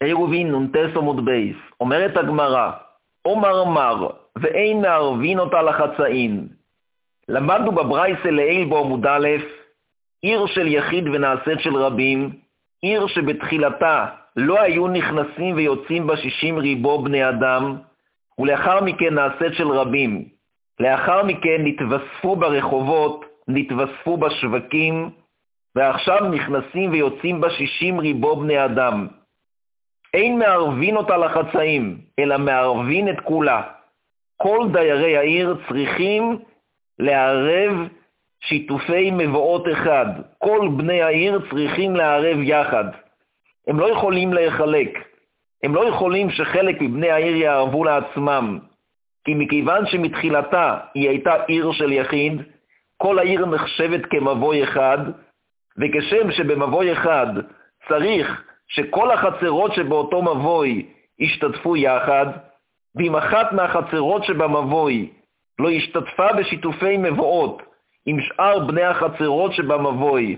עירובין נונטס עמוד בייס, אומרת הגמרא, אומר מר, ואין מערבין אותה לחצאין. למדנו בברייסה לעיל בעמוד א', עיר של יחיד ונעשית של רבים, עיר שבתחילתה לא היו נכנסים ויוצאים בה 60 ריבו בני אדם, ולאחר מכן נעשית של רבים. לאחר מכן נתווספו ברחובות, נתווספו בשווקים, ועכשיו נכנסים ויוצאים בה 60 ריבו בני אדם. אין מערבין אותה לחצאים, אלא מערבין את כולה. כל דיירי העיר צריכים לערב שיתופי מבואות אחד. כל בני העיר צריכים לערב יחד. הם לא יכולים להיחלק. הם לא יכולים שחלק מבני העיר יערבו לעצמם. כי מכיוון שמתחילתה היא הייתה עיר של יחיד, כל העיר נחשבת כמבוי אחד, וכשם שבמבוי אחד צריך שכל החצרות שבאותו מבוי ישתתפו יחד, ואם אחת מהחצרות שבמבוי לא השתתפה בשיתופי מבואות עם שאר בני החצרות שבמבוי,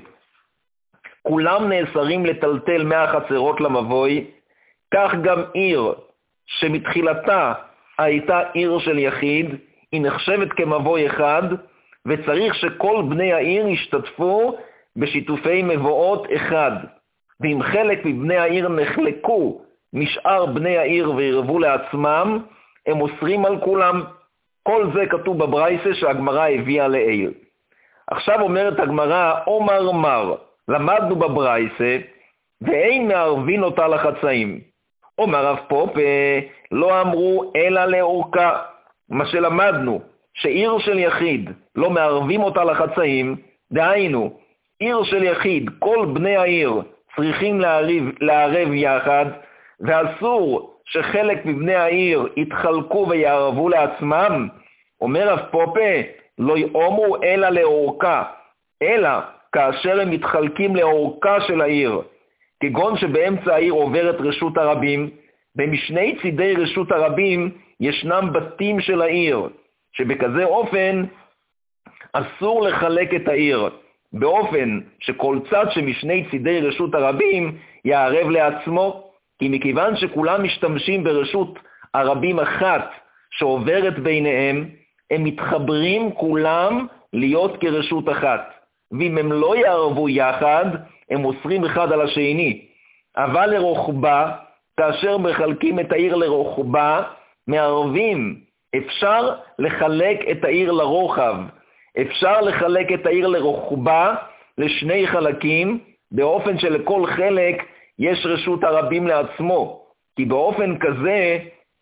כולם נאסרים לטלטל מהחצרות למבוי, כך גם עיר שמתחילתה הייתה עיר של יחיד, היא נחשבת כמבוי אחד, וצריך שכל בני העיר ישתתפו בשיתופי מבואות אחד. ואם חלק מבני העיר נחלקו משאר בני העיר וירבו לעצמם, הם אוסרים על כולם. כל זה כתוב בברייסה שהגמרא הביאה לעיל. עכשיו אומרת הגמרא, אומר מר, למדנו בברייסה, ואין מערבין אותה לחצאים. אומר רב פופה, לא אמרו אלא לאורכה. מה שלמדנו, שעיר של יחיד לא מערבים אותה לחצאים, דהיינו, עיר של יחיד, כל בני העיר צריכים לערב יחד, ואסור שחלק מבני העיר יתחלקו ויערבו לעצמם. אומר רב פופה, לא יאמרו אלא לאורכה, אלא כאשר הם מתחלקים לאורכה של העיר, כגון שבאמצע העיר עוברת רשות הרבים, ומשני צידי רשות הרבים ישנם בתים של העיר, שבכזה אופן אסור לחלק את העיר, באופן שכל צד שמשני צידי רשות הרבים יערב לעצמו, כי מכיוון שכולם משתמשים ברשות הרבים אחת שעוברת ביניהם, הם מתחברים כולם להיות כרשות אחת. ואם הם לא יערבו יחד, הם אוסרים אחד על השני. אבל לרוחבה, כאשר מחלקים את העיר לרוחבה, מערבים. אפשר לחלק את העיר לרוחב. אפשר לחלק את העיר לרוחבה לשני חלקים, באופן שלכל חלק יש רשות הרבים לעצמו. כי באופן כזה,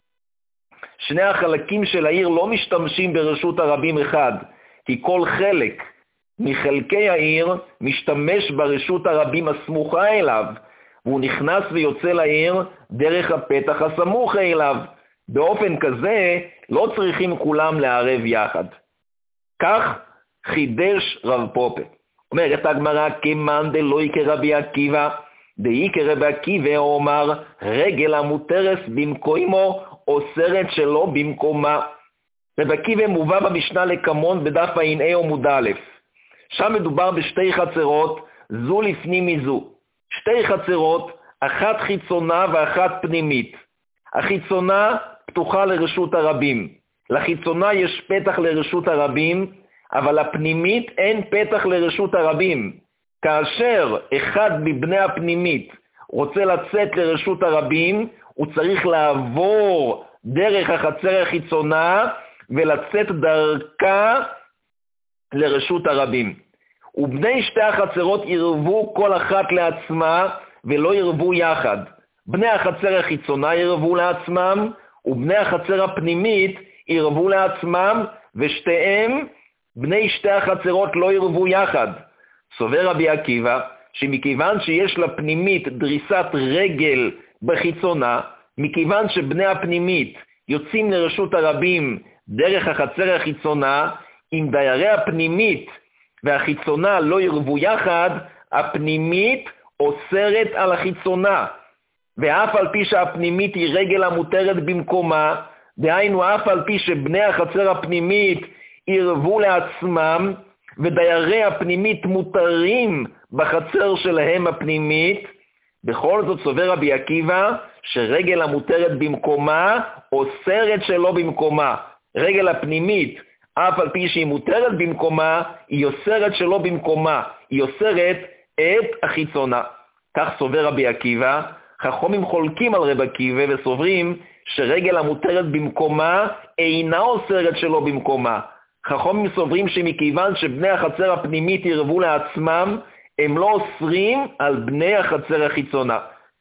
שני החלקים של העיר לא משתמשים ברשות הרבים אחד, כי כל חלק מחלקי העיר משתמש ברשות הרבים הסמוכה אליו, והוא נכנס ויוצא לעיר דרך הפתח הסמוך אליו. באופן כזה לא צריכים כולם לערב יחד. כך חידש רב פופה. אומרת הגמרא, כמאן דלא כרבי עקיבא, דאי כרבי עקיבא אומר, רגל המותרס במקומו אוסרת שלא במקומה. רבי עקיבא מובא במשנה לקמון בדף ע"א עמוד א'. שם מדובר בשתי חצרות, זו לפנים מזו. שתי חצרות, אחת חיצונה ואחת פנימית. החיצונה פתוחה לרשות הרבים. לחיצונה יש פתח לרשות הרבים, אבל הפנימית אין פתח לרשות הרבים. כאשר אחד מבני הפנימית רוצה לצאת לרשות הרבים, הוא צריך לעבור דרך החצר החיצונה ולצאת דרכה לרשות הרבים. ובני שתי החצרות ירבו כל אחת לעצמה ולא ירבו יחד. בני החצר החיצונה ירבו לעצמם, ובני החצר הפנימית ירבו לעצמם, ושתיהם, בני שתי החצרות לא ירבו יחד. סובר רבי עקיבא, שמכיוון שיש לפנימית דריסת רגל בחיצונה, מכיוון שבני הפנימית יוצאים לרשות הרבים דרך החצר החיצונה, אם דיירי הפנימית והחיצונה לא ירבו יחד, הפנימית אוסרת על החיצונה. ואף על פי שהפנימית היא רגל המותרת במקומה, דהיינו אף על פי שבני החצר הפנימית ירבו לעצמם, ודיירי הפנימית מותרים בחצר שלהם הפנימית, בכל זאת סובר רבי עקיבא שרגל המותרת במקומה אוסרת שלא במקומה. רגל הפנימית, אף על פי שהיא מותרת במקומה, היא אוסרת שלא במקומה, היא אוסרת את החיצונה. כך סובר רבי עקיבא. חכמים חולקים על רבי עקיבא וסוברים שרגל המותרת במקומה אינה אוסרת שלא במקומה. חכמים סוברים שמכיוון שבני החצר הפנימית ירבו לעצמם, הם לא אוסרים על בני החצר החיצונה.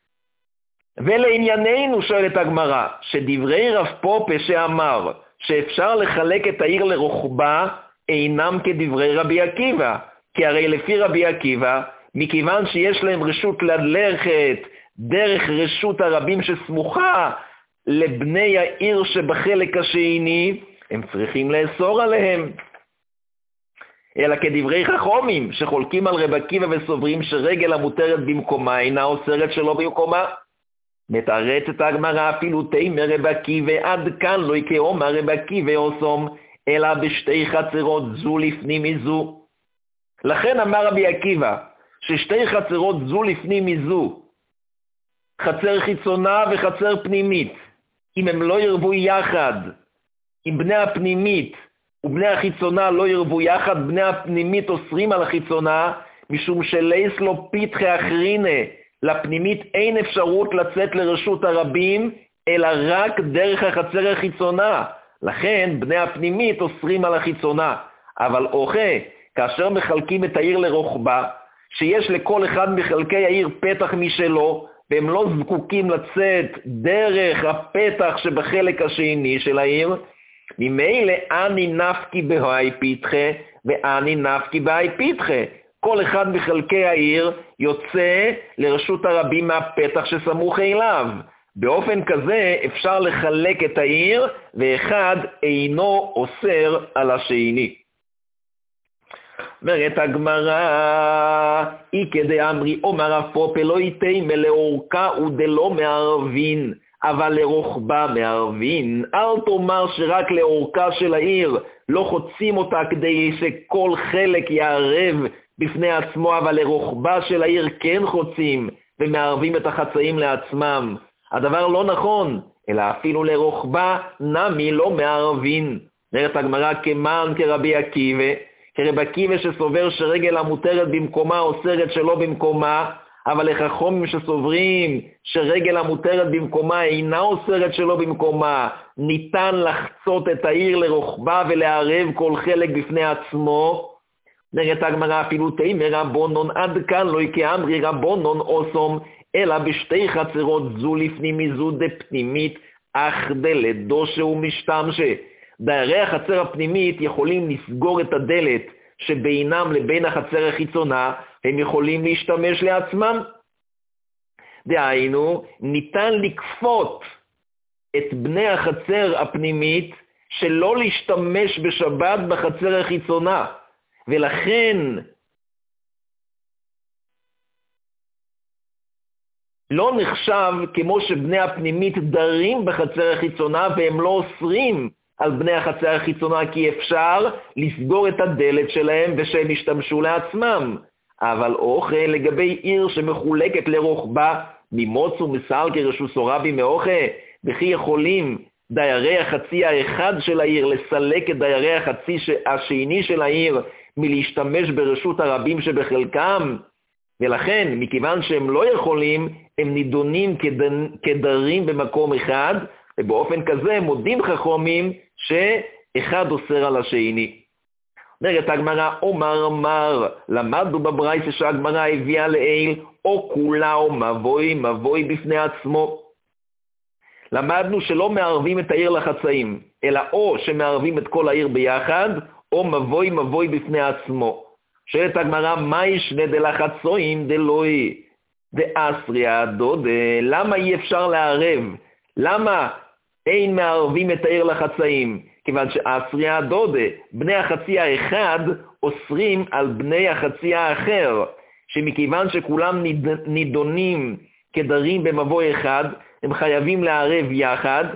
ולענייננו שואלת הגמרא, שדברי רב פופה שאמר שאפשר לחלק את העיר לרוחבה אינם כדברי רבי עקיבא, כי הרי לפי רבי עקיבא, מכיוון שיש להם רשות ללכת דרך רשות הרבים שסמוכה לבני העיר שבחלק השני, הם צריכים לאסור עליהם. אלא כדברי חכמים שחולקים על רבי עקיבא וסוברים שרגל המותרת במקומה אינה אוסרת שלא במקומה. מתרצת הגמרא אפילו תימר רבי עקיבא עד כאן לא כאומר רבי עקיבא אוסום, אלא בשתי חצרות זו לפנים מזו. לכן אמר רבי עקיבא ששתי חצרות זו לפנים מזו, חצר חיצונה וחצר פנימית, אם הם לא ירבו יחד, אם בני הפנימית ובני החיצונה לא ירבו יחד, בני הפנימית אוסרים על החיצונה, משום שלייס לא פיתחי אחרינה, לפנימית אין אפשרות לצאת לרשות הרבים, אלא רק דרך החצר החיצונה. לכן בני הפנימית אוסרים על החיצונה. אבל כאשר מחלקים את העיר לרוחבה, שיש לכל אחד מחלקי העיר פתח משלו, והם לא זקוקים לצאת דרך הפתח שבחלק השני של העיר, ממילא אני נפקי בהי פיתחה ואני נפקי בהי פיתחה. כל אחד מחלקי העיר יוצא לרשות הרבים מהפתח שסמוך אליו. באופן כזה אפשר לחלק את העיר, ואחד אינו אוסר על השני. אומרת הגמרא, אי כדי אמרי אומר רב פופה לא יתימה לאורכה ודלא מערבין, אבל לרוחבה מערבין. אל תאמר שרק לאורכה של העיר לא חוצים אותה כדי שכל חלק יערב בפני עצמו, אבל לרוחבה של העיר כן חוצים ומערבים את החצאים לעצמם. הדבר לא נכון, אלא אפילו לרוחבה נמי לא מערבין. אומרת הגמרא כמן כרבי עקיבא, כרבי עקיבא שסובר שרגל המותרת במקומה אוסרת שלא במקומה, אבל לחכמים שסוברים שרגל המותרת במקומה אינה אוסרת שלא במקומה, ניתן לחצות את העיר לרוחבה ולערב כל חלק בפני עצמו. נראית הגמרא אפילו תימר רבונון עד כאן לא כאמרי רבונון אוסום, אלא בשתי חצרות זו לפנים מזו דפנימית אך דלדושה ומשתמשה. דיירי החצר הפנימית יכולים לסגור את הדלת שבינם לבין החצר החיצונה, הם יכולים להשתמש לעצמם. דהיינו, ניתן לקפות את בני החצר הפנימית שלא להשתמש בשבת בחצר החיצונה, ולכן לא נחשב כמו שבני הפנימית דרים בחצר החיצונה, והם לא אוסרים על בני החצר החיצונה, כי אפשר לסגור את הדלת שלהם ושהם ישתמשו לעצמם. אבל לגבי עיר שמחולקת לרוחבה, ממוץ ומסל כרשוס רבי מאוכל, וכי יכולים דיירי החצי האחד של העיר לסלק את דיירי החצי השני של העיר מלהשתמש ברשות הרבים שבחלקם. ולכן, מכיוון שהם לא יכולים, הם נידונים כדרים במקום אחד, ובאופן כזה מודים חכמים שאחד אוסר על השני. אומרת הגמרא, אומר מר, למדנו בברייתא שהגמרא הביאה לעיל, או כולה או מבוי בפני עצמו. למדנו שלא מערבים את העיר לחצאים, אלא או שמערבים את כל העיר ביחד, או מבוי בפני עצמו. שואלת הגמרא, מה ישנה דלחצואים דלוי דאסריה דודה? למה אי אפשר לערב? למה אין מערבים את העיר לחצאים? כיוון שאסריה דודה, בני החצי האחד אוסרים על בני החצי האחר, שמכיוון שכולם נידונים כדרים במבוי אחד, הם חייבים לערב יחד,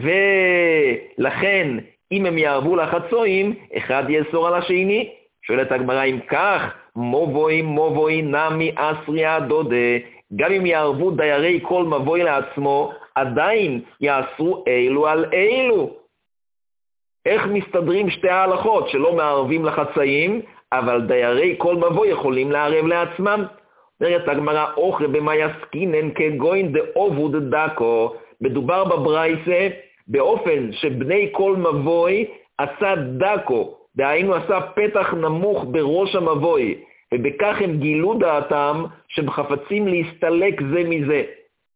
ולכן אם הם יערבו לחצואים, אחד יאסור על השני. שואלת הגמרא, אם כך, מבוי נמי אסריה דודה, גם אם יערבו דיירי כל מבוי לעצמו, עדיין יעשו אלו על אלו. איך מסתדרים שתי ההלכות שלא מערבים לחצאים, אבל דיירי כל מבוי יכולים לערב לעצמם? אומרת הגמרא, אוכרי במה יסקינן כגוין דאובוד דקו. מדובר בברייסה באופן שבני כל מבוי עשה דקו, דהיינו עשה פתח נמוך בראש המבוי, ובכך הם גילו דעתם שהם חפצים להסתלק זה מזה.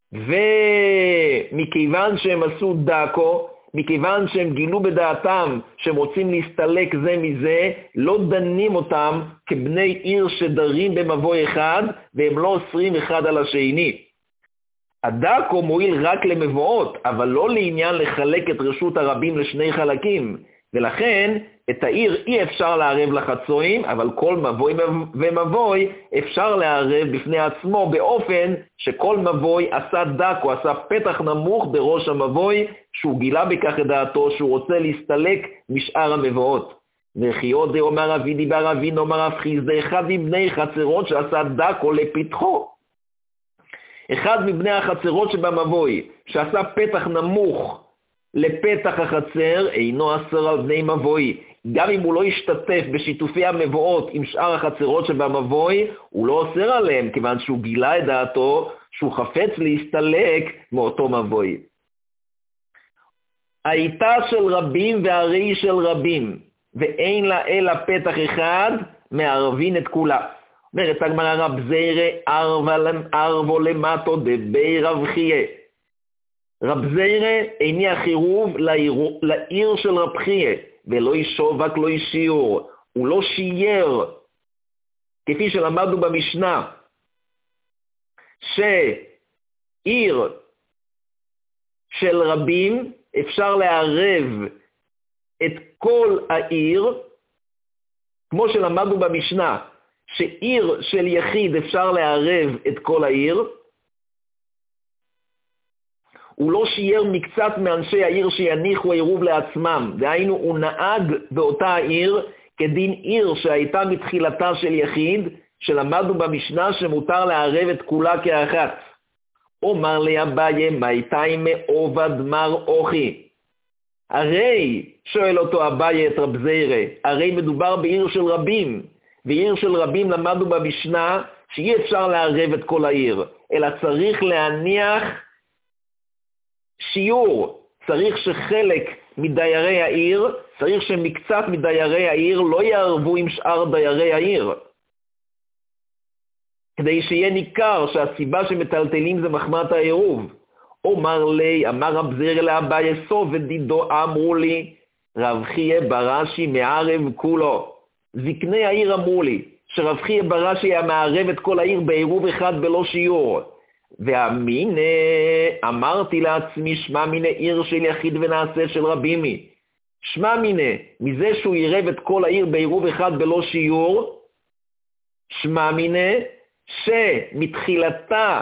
ומכיוון שהם עשו דקו, מכיוון שהם גילו בדעתם שהם רוצים להסתלק זה מזה, לא דנים אותם כבני עיר שדרים במבוי אחד, והם לא אוסרים אחד על השני. הדקו מועיל רק למבואות, אבל לא לעניין לחלק את רשות הרבים לשני חלקים, ולכן את העיר אי אפשר לערב לחצויים, אבל כל מבוי ומבוי אפשר לערב בפני עצמו, באופן שכל מבוי עשה דקו, עשה פתח נמוך בראש המבוי, שהוא גילה בכך את דעתו שהוא רוצה להסתלק משאר המבואות. וכי עוד אומר אבי דיבר אבינו אומר אבחיז, זה אחד מבני חצרות שעשה דקו לפתחו. אחד מבני החצרות שבמבוי, שעשה פתח נמוך לפתח החצר, אינו אסר על בני מבוי. גם אם הוא לא ישתתף בשיתופי המבואות עם שאר החצרות שבמבוי, הוא לא אוסר עליהם, כיוון שהוא גילה את דעתו שהוא חפץ להסתלק מאותו מבוי. הייתה של רבים והרי של רבים, ואין לה אלא פתח אחד, מערבין את כולה. אומרת הגמרא, רב זירא ערבו למטו דבי רב חייא. רב זירא הניח עירוב לעיר של רב חייא, ולא ישובק לא ישיעור, הוא לא שייר, כפי שלמדנו במשנה, שעיר של רבים אפשר לערב את כל העיר, כמו שלמדנו במשנה, שעיר של יחיד אפשר לערב את כל העיר, הוא לא שייר מקצת מאנשי העיר שיניחו עירוב לעצמם, דהיינו הוא נהג באותה העיר כדין עיר שהייתה מתחילתה של יחיד, שלמדנו במשנה שמותר לערב את כולה כאחת. אומר לי אביי, מייתאי מעובד מר אוכי. הרי, שואל אותו אביי את רב זירא, הרי מדובר בעיר של רבים, ועיר של רבים למדנו במשנה שאי אפשר לערב את כל העיר, אלא צריך להניח שיעור, צריך שחלק מדיירי העיר, צריך שמקצת מדיירי העיר לא יערבו עם שאר דיירי העיר. כדי שיהיה ניכר שהסיבה שמטלטלים זה מחמת העירוב. אומר לי, אמר רב זירא לאביי, סוב ודידו אמרו לי, רב חייא ברש"י מערב כולו. זקני העיר אמרו לי, שרב חייא ברש"י היה מערב את כל העיר בעירוב אחד בלא שיעור. והמינה, אמרתי לעצמי, שמע מינה עיר של יחיד ונעשה של רבימי. שמע מינה, מזה שהוא עירב את כל העיר בעירוב אחד בלא שיעור, שמע מינה, שמתחילתה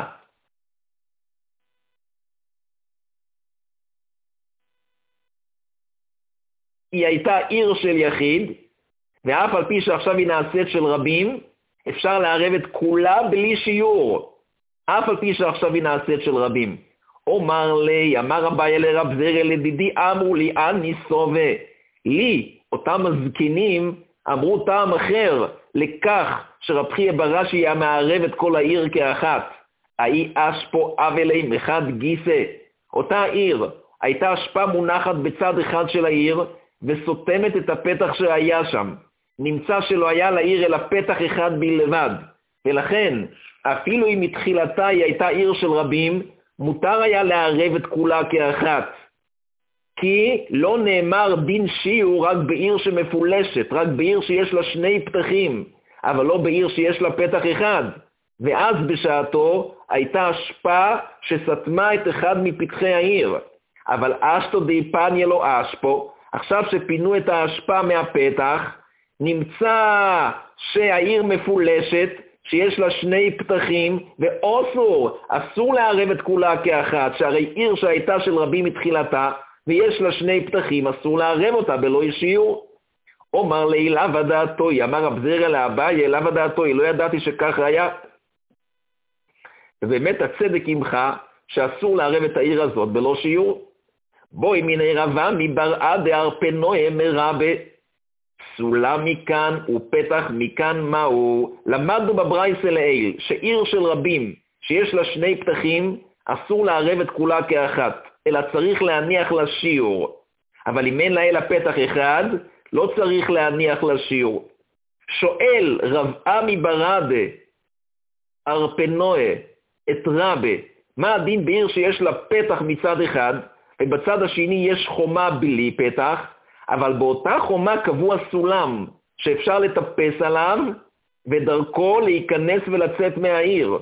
היא הייתה עיר של יחיד, ואף על פי שעכשיו היא נעשית של רבים, אפשר לערב את כולה בלי שיעור. אף על פי שעכשיו היא נעשית של רבים. אומר לי, אמר אביי לרב זירא לדידי, אמרו לי, אני סובה. לי, אותם הזקנים, אמרו טעם אחר, לכך שרב חייא ברש"י היה מערב את כל העיר כאחת. האי אשפו אבלי מחד גיסא. אותה עיר הייתה אשפה מונחת בצד אחד של העיר, וסותמת את הפתח שהיה שם. נמצא שלא היה לעיר אלא פתח אחד בלבד. ולכן, אפילו אם מתחילתה היא הייתה עיר של רבים, מותר היה לערב את כולה כאחת. כי לא נאמר דין שיעור רק בעיר שמפולשת, רק בעיר שיש לה שני פתחים, אבל לא בעיר שיש לה פתח אחד. ואז בשעתו הייתה השפעה שסתמה את אחד מפתחי העיר. אבל אשתו דיפניה לא אשפו, עכשיו שפינו את ההשפעה מהפתח, נמצא שהעיר מפולשת, שיש לה שני פתחים, אסור לערב את כולה כאחת, שהרי עיר שהייתה של רבים מתחילתה, ויש לה שני פתחים, אסור לערב אותה בלא שיעור. אומר לי, לאו דעתוי, אמר רב זירא לאביי, לאו דעתוי, לא ידעתי שכך היה. ובאמת הצדק עמך שאסור לערב את העיר הזאת בלא שיעור. בואי מיני רבה מבראה דארפנויה מרבה. סולם מכאן ופתח מכאן מהו. למדנו בברייתא לעיל שעיר של רבים שיש לה שני פתחים אסור לערב את כולה כאחת, אלא צריך להניח לה שיעור. אבל אם אין לה אלא פתח אחד, לא צריך להניח לה שיעור. שואל רב עמי ברדה ארפנויה את רבה, מה הדין בעיר שיש לה פתח מצד אחד, ובצד השני יש חומה בלי פתח, אבל באותה חומה קבוע סולם שאפשר לטפס עליו, ודרכו להיכנס ולצאת מהעיר.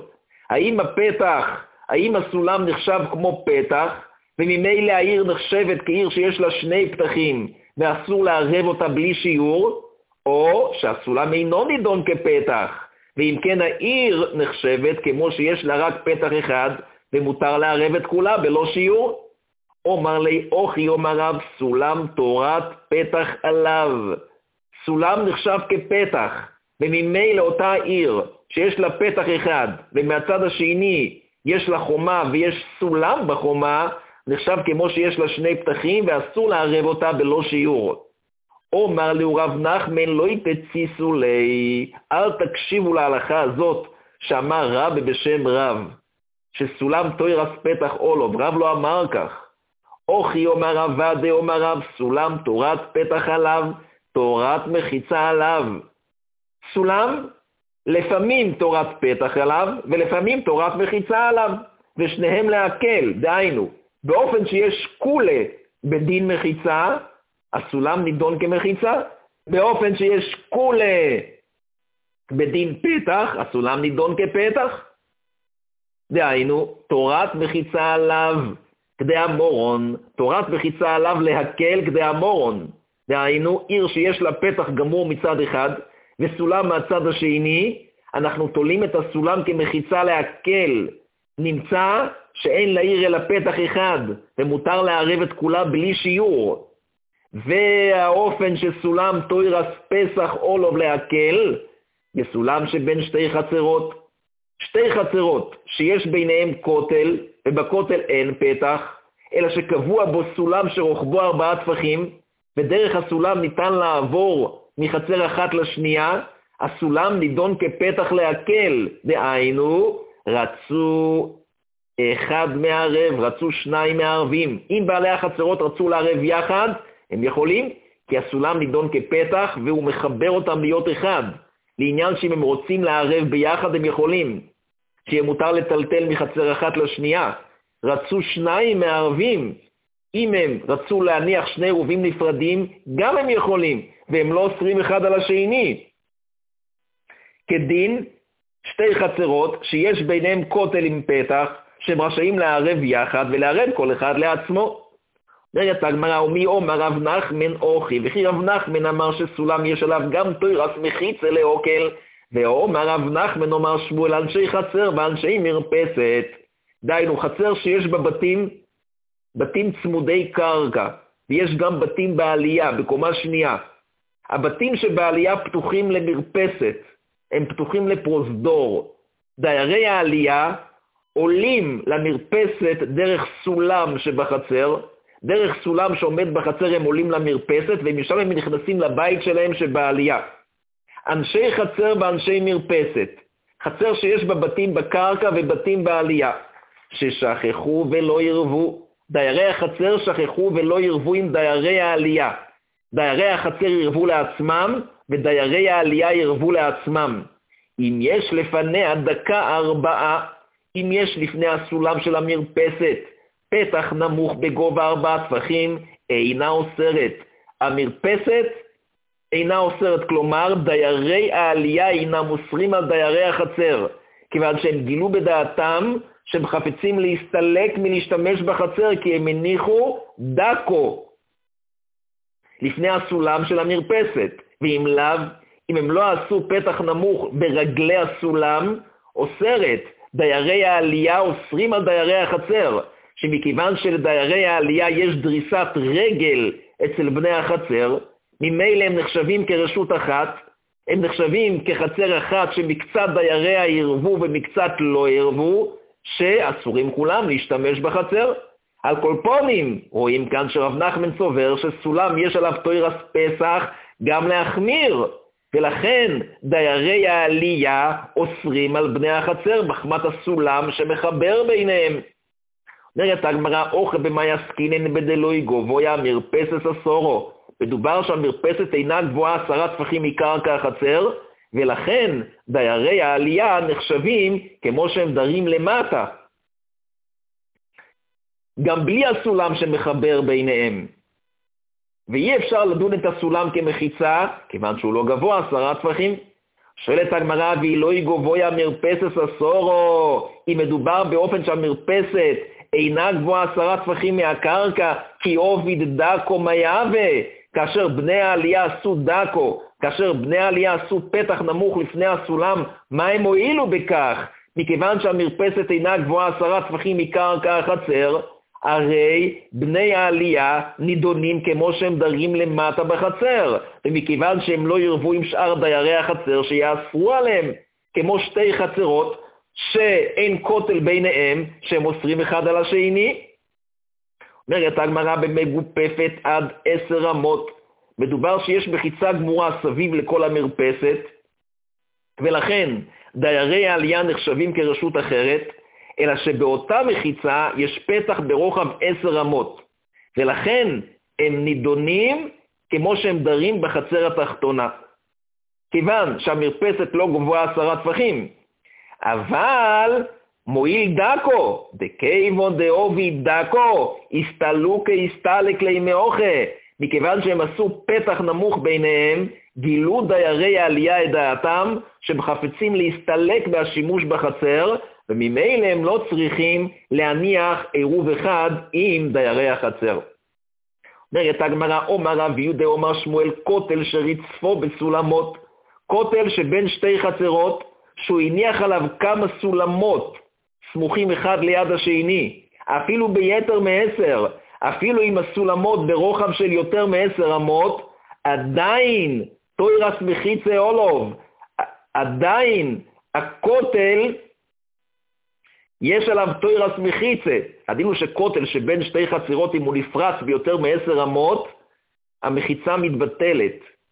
האם הסולם נחשב כמו פתח, וממילא העיר נחשבת כעיר שיש לה שני פתחים, ואסור לערב אותה בלי שיעור, או שהסולם אינו נידון כפתח, ואם כן העיר נחשבת כמו שיש לה רק פתח אחד, ומותר לערב את כולה בלא שיעור. אומר לי אוכי אומר רב, סולם תורת פתח עליו. סולם נחשב כפתח, וממילא לאותה עיר שיש לה פתח אחד, ומהצד השני יש לה חומה ויש סולם בחומה, נחשב כמו שיש לה שני פתחים, ואסור לערב אותה בלא שיעור. אומר לי רב נחמן, לא יתציסו לי, אל תקשיבו להלכה הזאת שאמר רב בשם רב, שסולם תוירס פתח אולוב. רב לא אמר כך. אוכי אומר רב ודה אומר רב, סולם תורת פתח עליו, תורת מחיצה עליו. סולם לפעמים תורת פתח עליו, ולפעמים תורת מחיצה עליו, ושניהם להקל, דהיינו, באופן שיש כולה בדין מחיצה, הסולם נידון כמחיצה, באופן שיש כולה בדין פתח, הסולם נידון כפתח. דהיינו, תורת מחיצה עליו כדי המורון, תורת מחיצה עליו להקל כדי המורון. דהיינו, עיר שיש לה פתח גמור מצד אחד, וסולם מהצד השני, אנחנו תולים את הסולם כמחיצה להקל. נמצא שאין לעיר אלא פתח אחד, ומותר לערב את כולה בלי שיעור. והאופן שסולם תוירס פסח אולוב להקל, בסולם שבין שתי חצרות. שתי חצרות שיש ביניהם כותל, ובכותל אין פתח, אלא שקבוע בו סולם שרוחבו 4 טפחים, ודרך הסולם ניתן לעבור מחצר אחת לשנייה, הסולם נידון כפתח להקל. דהיינו, רצו אחד מערב, רצו 2 מערבים. אם בעלי החצרות רצו לערב יחד, הם יכולים, כי הסולם נידון כפתח והוא מחבר אותם להיות אחד. לעניין שאם הם רוצים לערב ביחד הם יכולים, שיהיה מותר לטלטל מחצר אחת לשנייה. רצו 2 מערבים, אם הם רצו להניח 2 עירובים נפרדים, גם הם יכולים, והם לא אוסרים אחד על השני. כדין 2 חצרות שיש ביניהם כותל עם פתח, שהם רשאים לערב יחד ולערב כל אחד לעצמו. אומרת הגמרא, ומי אומר רב נחמן אוכי, וכי רב נחמן אמר שסולם יש עליו גם תוירס מחיצה לאוקל, ואומר רב נחמן אומר שמואל אנשי חצר ואנשי מרפסת. דהיינו, חצר שיש בה בתים צמודי קרקע, ויש גם בתים בעלייה, בקומה שנייה. הבתים שבעלייה פתוחים למרפסת, הם פתוחים לפרוזדור. דיירי העלייה עולים למרפסת דרך סולם שבחצר, דרך סולם שעומד בחצר הם עולים למרפסת, ומשם הם נכנסים לבית שלהם שבעלייה. אנשי חצר ואנשי מרפסת, חצר שיש בה בתים בקרקע ובתים בעלייה, ששכחו ולא ירבו. דיירי החצר שכחו ולא ירבו עם דיירי העלייה. דיירי החצר ירבו לעצמם, ודיירי העלייה ירבו לעצמם. אם יש לפניה 4 דקות, אם יש לפני הסולם של המרפסת פתח נמוך בגובה 4 טפחים, אינה אוסרת. המרפסת אינה אוסרת, כלומר דיירי העלייה אינם אוסרים על דיירי החצר, כיוון שהם גילו בדעתם שהם חפצים להסתלק מלהשתמש בחצר, כי הם הניחו דקו לפני הסולם של המרפסת. ואם לאו, אם הם לא עשו פתח נמוך ברגלי הסולם, אוסרת. דיירי העלייה אוסרים על דיירי החצר, שמכיוון שלדיירי העלייה יש דריסת רגל אצל בני החצר, ממילא הם נחשבים כרשות אחת, הם נחשבים כחצר אחת שמקצת דייריה ירבו ומקצת לא ירבו, שאסורים כולם להשתמש בחצר. על כל פונים, רואים כאן שרב נחמן סובר שסולם יש עליו תוירס פסח גם להחמיר, ולכן דיירי העלייה אוסרים על בני החצר בחמת הסולם שמחבר ביניהם. אומרת הגמרא, אוכל במאי עסקינן בדלוי גבוה מרפסת אסורו. מדובר שהמרפסת אינה גבוהה 10 טפחים מקרקע החצר, ולכן דיירי העלייה נחשבים כמו שהם דרים למטה, גם בלי הסולם שמחבר ביניהם. ואי אפשר לדון את הסולם כמחיצה, כיוון שהוא לא גבוה 10 טפחים. שואלת הגמרא, והיא לא גבוה מרפסת אסורו, אם מדובר באופן שהמרפסת אינה גבוהה 10 טפחים מהקרקע, כי עוביד דקו מייהווה, כאשר בני העלייה עשו דקו, כאשר בני העלייה עשו פתח נמוך לפני הסולם, מה הם הועילו בכך? מכיוון שהמרפסת אינה גבוהה 10 טפחים מקרקע החצר, הרי בני העלייה נידונים כמו שהם דרים למטה בחצר, ומכיוון שהם לא ירבו עם שאר דיירי החצר שיאסרו עליהם, כמו 2 חצרות שאין כותל ביניהם, שהם אוסרים אחד על השני. אומרת הגמרא, במגופפת עד 10 אמות, מדובר שיש מחיצה גמורה סביב לכל המרפסת, ולכן דיירי העלייה נחשבים כרשות אחרת, אלא שבאותה מחיצה יש פתח ברוחב 10 אמות, ולכן הם נידונים כמו שהם דרים בחצר התחתונה, כיוון שהמרפסת לא גבוהה 10 טפחים. אבל מועיל דקו, דקייבון דאובי דקו, הסתלו כהסתלק לימי אוכל, מכיוון שהם עשו פתח נמוך ביניהם, גילו דיירי העלייה את דעתם, שהם חפצים להסתלק בהשימוש בחצר, וממילא הם לא צריכים להניח עירוב אחד עם דיירי החצר. אומרת הגמרא, אומר רב יהודה אומר שמואל, כותל שרצפו בסולמות, כותל שבין 2 חצרות, שהוא הניח עליו כמה סולמות, סמוכים אחד ליד השני, אפילו ביתר מ10, אפילו עם הסולמות ברוחב של יותר מ10 אמות, עדיין תוירס מחיצה אולוב, עדיין הכותל יש עליו תוירס מחיצה. הדין שכותל שבין 2 חצרות, אם הוא נפרץ ביותר מ10 אמות, המחיצה מתבטלת.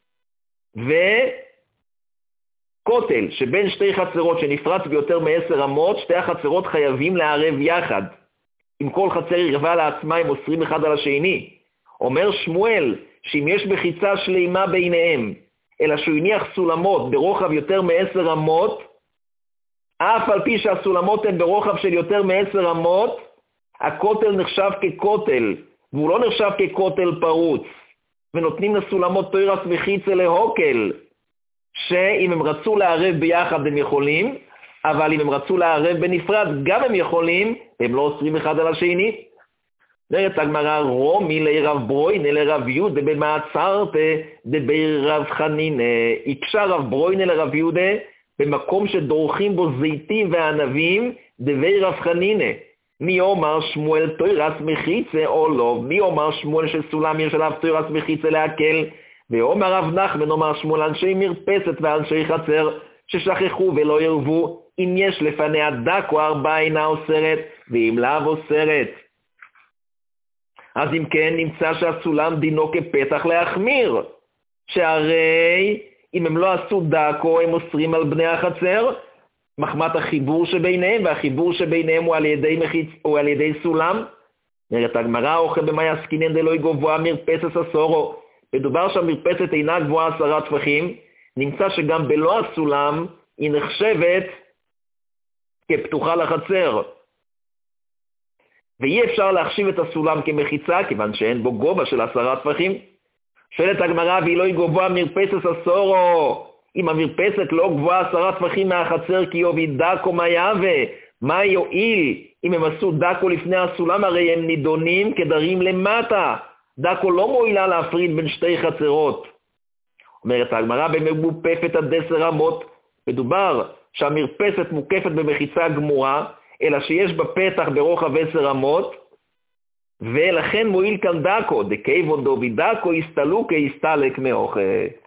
וכותל שבין 2 חצרות שנפרץ ביותר מ10 אמות, 2 החצרות חייבים לערב יחד. אם כל חצר ירבה לעצמה, הם אוסרים אחד על השני. אומר שמואל, שאם יש מחיצה שלימה ביניהם, אלא שהוא הניח סולמות ברוחב יותר מ10 אמות, אף על פי שהסולמות הן ברוחב של יותר מ10 אמות, הכותל נחשב ככותל, והוא לא נחשב ככותל פרוץ, ונותנים לסולמות תוירס מחיצה להוקל, שאם הם רצו לערב ביחד הם יכולים, אבל אם הם רצו לערב בנפרד גם הם יכולים, הם לא אוסרים אחד על השני. אומרת הגמרא, רומי לרב ברוינה לרב יהודה במעצרתא דבי רב חנינא, הקשה רב ברוינה לרב יהודה במקום שדורכים בו זיתים וענבים, דבי רב חנינא. מי אומר שמואל תוירס מחיצה או לא? מי אומר שמואל שסולם יש עליו תוירס מחיצה להקל? ואומר רב נחמן, אומר שמואל, אנשי מרפסת ואנשי חצר ששכחו ולא ירבו, אם יש לפניה דקו 4 אינה אוסרת, ואם לאו אוסרת. אז אם כן נמצא שהסולם דינו כפתח להחמיר, שהרי אם הם לא עשו דקו הם אוסרים על בני החצר, מחמת החיבור שביניהם, והחיבור שביניהם הוא על ידי סולם. אומרת הגמרא, אוכל במאי עסקינן דלוי גבוה מרפסת אסורו, מדובר שהמרפסת אינה גבוהה 10 טפחים, נמצא שגם בלא הסולם היא נחשבת כפתוחה לחצר. ואי אפשר להחשיב את הסולם כמחיצה, כיוון שאין בו גובה של 10 טפחים. שואלת הגמרא, והיא לא גבוהה מרפסת אסורו, אם המרפסת לא גבוהה 10 טפחים מהחצר, כי יוביד דקו מייהווה, מה יועיל אם הם עשו דקו לפני הסולם? הרי הם נידונים כדרים למטה. דקו לא מועילה להפריד בין 2 חצרות. אומרת הגמרא, במגופפת עד 10 אמות, מדובר שהמרפסת מוקפת במחיצה גמורה, אלא שיש בה פתח ברוחב 10 אמות, ולכן מועיל כאן דקו, דקייבון דובי דקו, הסתלו כהסתלק מאוכל.